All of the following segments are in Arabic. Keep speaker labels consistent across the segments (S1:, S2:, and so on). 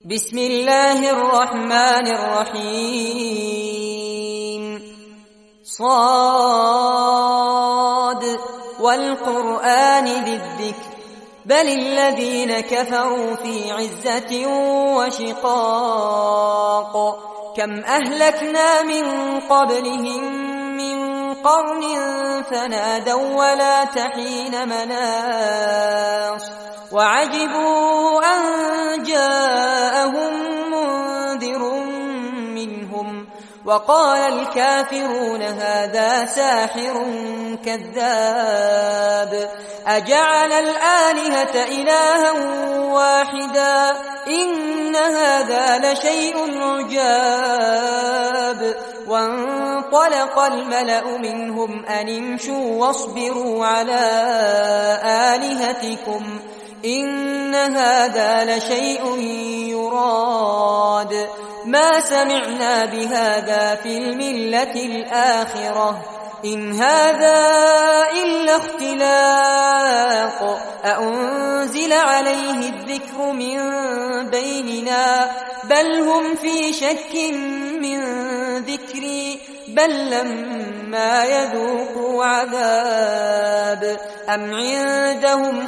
S1: بسم الله الرحمن الرحيم صاد والقرآن ذي الذكر بل الذين كفروا في عزة وشقاق كم أهلكنا من قبلهم من قرن فنادوا ولا تحين مناص وعجبوا أن جاءهم منذر منهم وقال الكافرون هذا ساحر كذاب أجعل الآلهة إلها واحدا إن هذا لشيء عجاب وانطلق الملأ منهم أن امشوا واصبروا على آلهتكم إن هذا لشيء يراد ما سمعنا بهذا في الملة الآخرة إن هذا إلا اختلاق أأنزل عليه الذكر من بيننا بل هم في شك من ذكري بل لما يذوقوا عذاب أم عندهم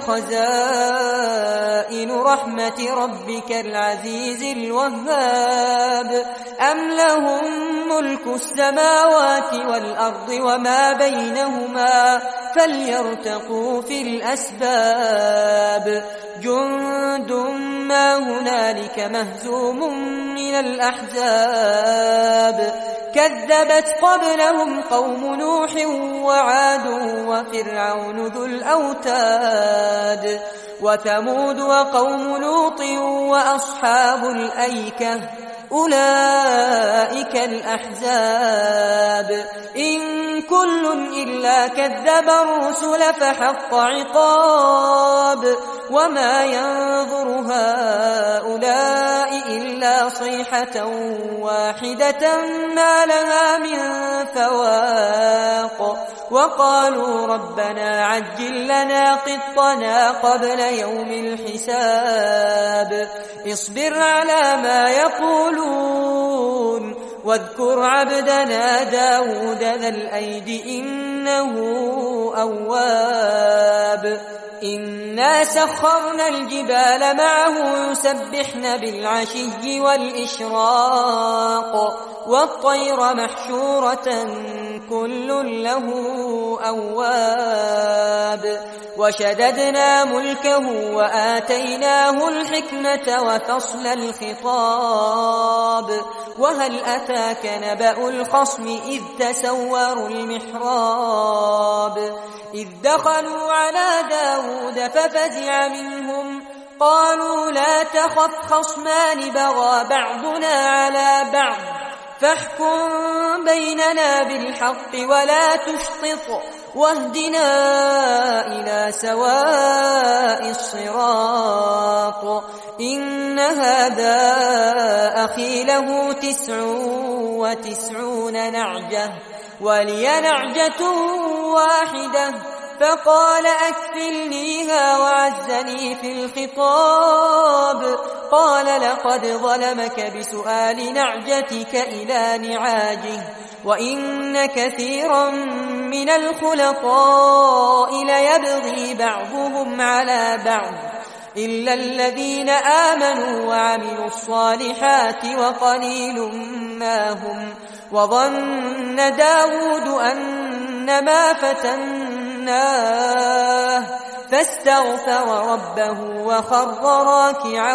S1: خزائن رحمة ربك العزيز الوهاب أم لهم ملك السماوات والأرض وما بينهما فليرتقوا في الأسباب جند ما هنالك مهزوم من الأحزاب كذبت قبلهم قوم نوح وعاد وفرعون ذو الأوتاد وثمود وقوم لوط وأصحاب الأيكة أولئك الأحزاب إن كل إلا كذب الرسل فحق عقاب وما ينظر هؤلاء إلا صيحة واحدة ما لها من فواق وقالوا ربنا عجل لنا قطنا قبل يوم الحساب اصبر على ما يقولون واذكر عبدنا داود ذا الأيد إنه أواب إنا سخرنا الجبال معه يسبحن بالعشي والإشراق والطير محشورة كل له أواب وشددنا ملكه وآتيناه الحكمة وفصل الخطاب وهل أتاك نبأ الخصم إذ تسوروا المحراب إذ دخلوا على داود ففزع منهم قالوا لا تخف خصمان بغى بعضنا على بعض فاحكم بيننا بالحق ولا تشطط واهدنا إلى سواء الصراط إن هذا أخي له 99 نعجة ولي نعجة واحدة فقال أكفلنيها وعزني في الخطاب قال لقد ظلمك بسؤال نعجتك إلى نعاجه وإن كثيرا من الخلطاء ليبغي بعضهم على بعض إلا الذين آمنوا وعملوا الصالحات وقليل ما هم وظن داود أنما فتناه فاستغفر ربه وخر راكعا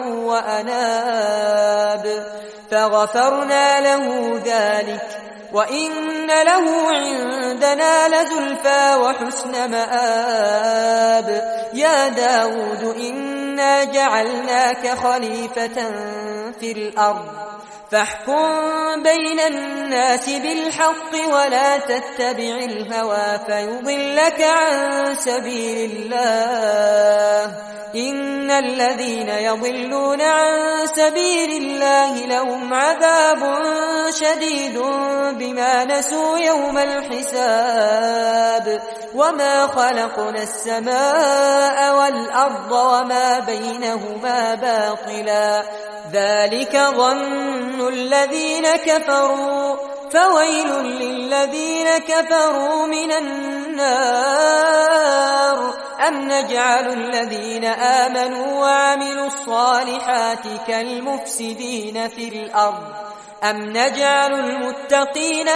S1: وأناب فغفرنا له ذلك وإن له عندنا لزلفى وحسن مآب يا داود إنا جعلناك خليفة في الأرض فاحكم بين الناس بالحق ولا تتبع الهوى فيضلك عن سبيل الله إن الذين يضلون عن سبيل الله لهم عذاب شديد بما نسوا يوم الحساب وما خلقنا السماء والأرض وما بينهما باطلا ذلك ظن الذين كفروا فويل للذين كفروا من النار أم نجعل الذين آمنوا وعملوا الصالحات كالمفسدين في الأرض أم نجعل المتقين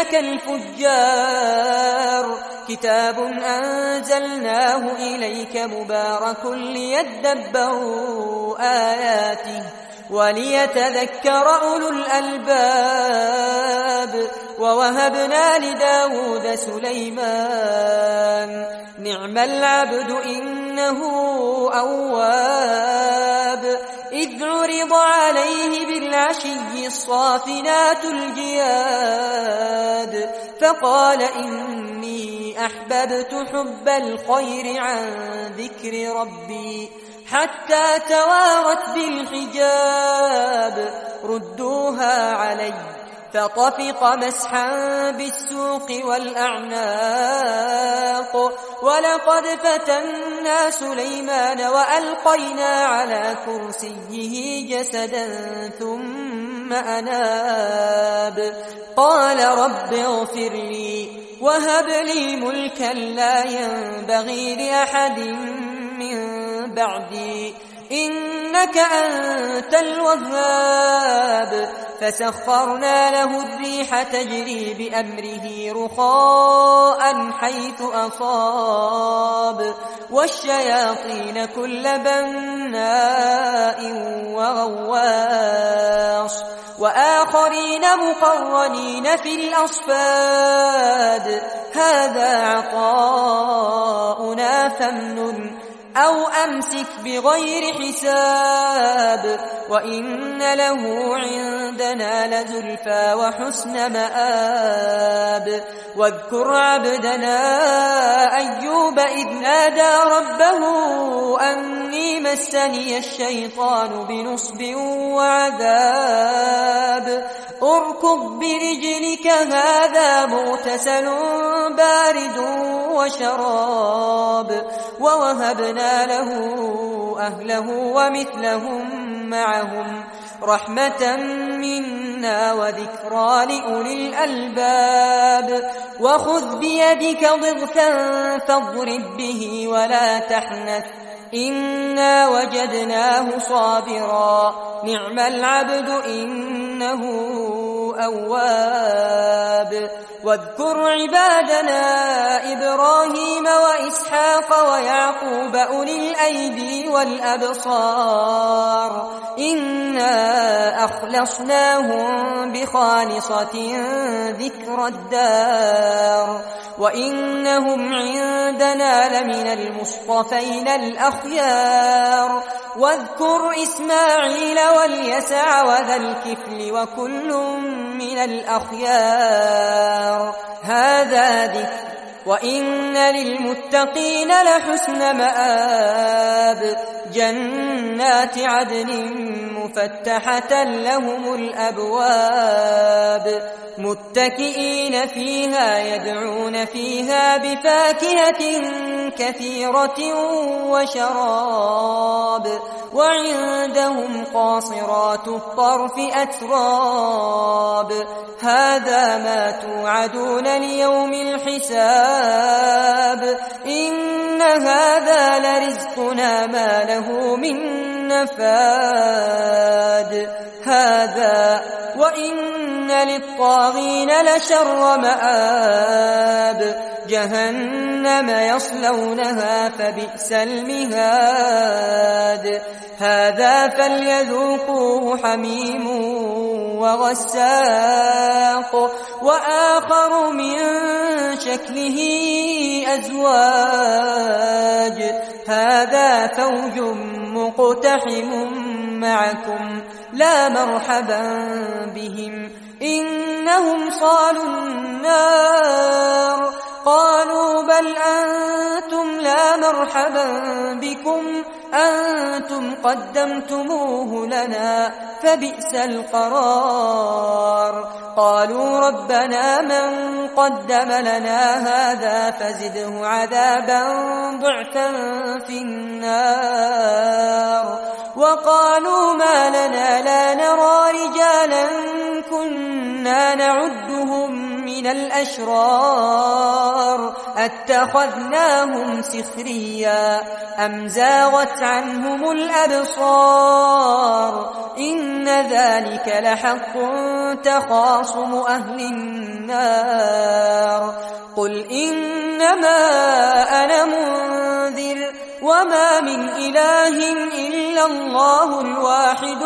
S1: كالفجار كتاب أنزلناه إليك مبارك ليدبروا آياته وليتذكر أولو الألباب ووهبنا لداود سليمان نعم العبد إنه أواب إذ عرض عليه بالعشي الصافنات الجياد فقال إني أحببت حب الخير عن ذكر ربي حتى توارت بالحجاب ردوها علي فطفق مسحا بالسوق والأعناق ولقد فتنا سليمان وألقينا على كرسيه جسدا ثم أناب قال رب اغفر لي وهب لي ملكا لا ينبغي لأحد من بعدي إنك أنت الوهاب فسخرنا له الريح تجري بأمره رخاء حيث أصاب والشياطين كل بناء وغواص وآخرين مقرنين في الأصفاد هذا عطاؤنا فامنن أو أمسك بغير حساب وإن له عندنا لزلفى وحسن مآب واذكر عبدنا أيوب إذ نادى ربه أني مسني الشيطان بنصب وعذاب اركض برجلك هذا مغتسل بارد وشراب ووهبنا له أهله ومثلهم معهم رحمة منا وذكرى لأولي الألباب وخذ بيدك ضغثا فاضرب به ولا تحنث إنا وجدناه صابرا نعم العبد إنه أواب واذكر عبادنا إبراهيم وإسحاق ويعقوب أولي الأيدي والأبصار إنا أخلصناهم بخالصة ذكر الدار وإنهم عندنا لمن المصطفين الأخيار واذكر إسماعيل واليسع وذا الكفل وكل من الأخيار هذا ذكر وإن للمتقين لحسن مآب جنات عدن مفتحة لهم الأبواب متكئين فيها يدعون فيها بفاكهة كثيرة وشراب وعندهم قاصرات الطرف أتراب هذا ما توعدون ليوم الحساب إن هذا لرزقنا ما له من نفاد هذا وإن للطاغين لشر مآب جهنم يصلونها فبئس المهاد هذا فليذوقوه حميم وغساق وآخر من شكله أزواج هذا فوج مقتحم معكم لا مرحبا بهم إنهم صالوا النار قالوا بل أنتم لا مرحبا بكم أنتم قدمتموه لنا فبئس القرار. قالوا ربنا من قدم لنا هذا فزده عذابا ضعفا في النار. وقالوا ما لنا لا نرى رجالا كنا نعدهم من الأشرار أتخذناهم سخريا أم زاغت عنهم الأبصار إن ذلك لحق تخاصم أهل النار. قل إنما أنا منذر وما من إله إلا الله الواحد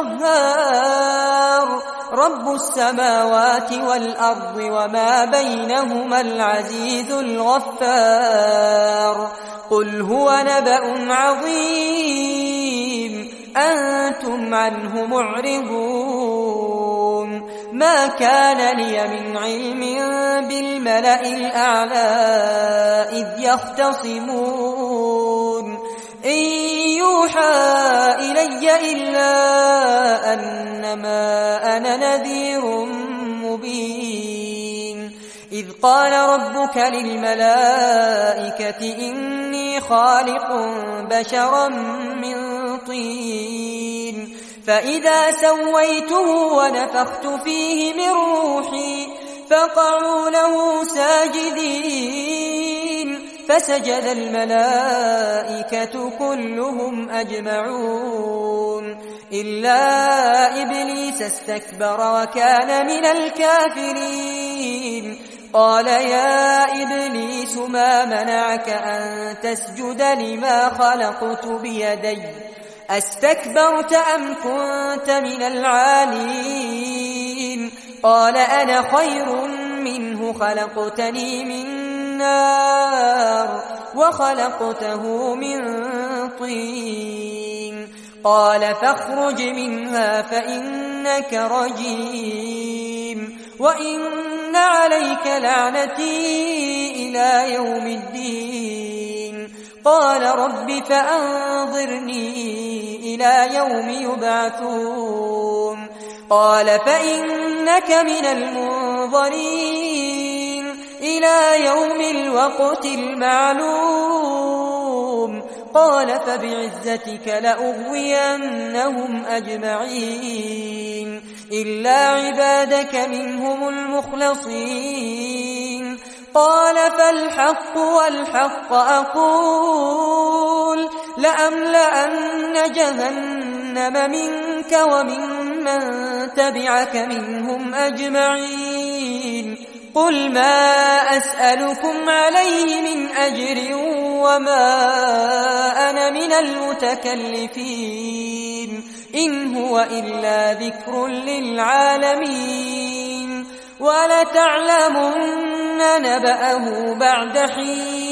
S1: القهار رب السماوات والأرض وما بينهما العزيز الغفار. قل هو نبأ عظيم أنتم عنه معرضون. ما كان لي من علم بالملأ الأعلى إذ يختصمون إن يوحى إلي إلا أنما أنا نذير مبين. إذ قال ربك للملائكة إني خالق بشرا من طين فإذا سويته ونفخت فيه من روحي فقعوا له ساجدين فسجد الملائكة كلهم أجمعون إلا إبليس استكبر وكان من الكافرين. قال يا إبليس ما منعك أن تسجد لما خلقت بيدي أستكبرت أم كنت من العالين؟ قال أنا خير منه خلقتني من نار وخلقته من طين. قال فاخرج منها فإنك رجيم وإن عليك لعنتي إلى يوم الدين. قال رب فأنظرني إلى يوم يبعثون. قال فإنك من المنظرين إلى يوم الوقت المعلوم. قال فبعزتك لأغوينهم أجمعين إلا عبادك منهم المخلصين. قال فالحق والحق أقول لأملأن جهنم منك وممن تبعك منهم أجمعين. قل ما أسألكم عليه من أجر وما أنا من المتكلفين إن هو إلا ذكر للعالمين ولتعلمن نبأه بعد حين.